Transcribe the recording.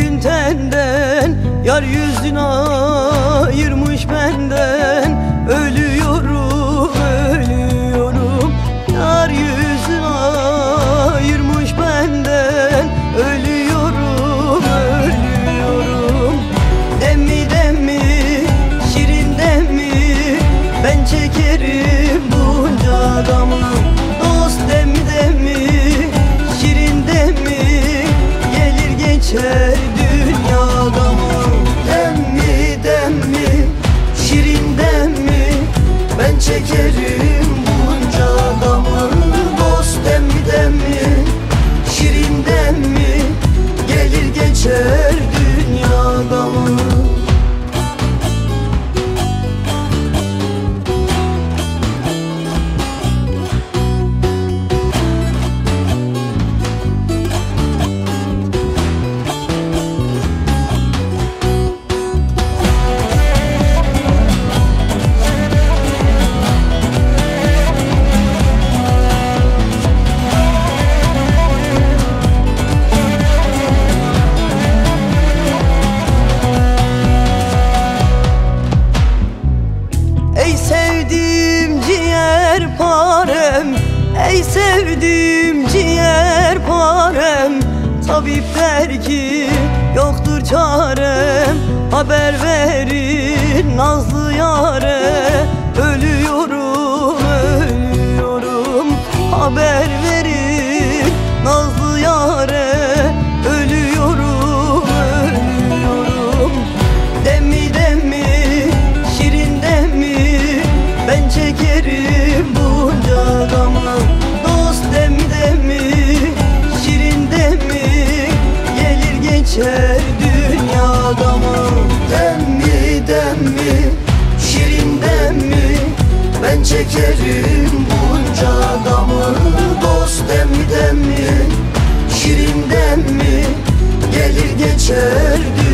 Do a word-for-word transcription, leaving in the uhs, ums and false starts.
gün tenden, yar yüzünü ayırmış benden. Ölüyorum, ölüyorum, yar yüzünü ayırmış benden. Ölüyorum, ölüyorum. Demmi demmi, şirin demmi, ben çekerim bunca gamı. Dost demmi demmi, şirin demmi, gelir geçer dünya gamı. Demmi demmi, şirin demmi, ben çekerim bunca gamı. Dost demmi demmi, şirin demmi, gelir geçer dünya gamı. Ey sevdiğim ciğerparem, ey sevdiğim ciğerparem, tabip der ki yoktur çarem. Haber verin nazlı yâre, ölüyorum, ölüyorum. Haber verin nazlı yâre, ölüyorum, ölüyorum. Demmi demmi, şirin demmi, ben çekerim bunca gamı. Dost demmi demmi, şirin demmi, gelir geçer dünya gamı. Demmi demmi, şirin demmi, ben çekerim bunca gamı. Dost demmi demmi, şirin demmi, gelir geçer dünya gamı.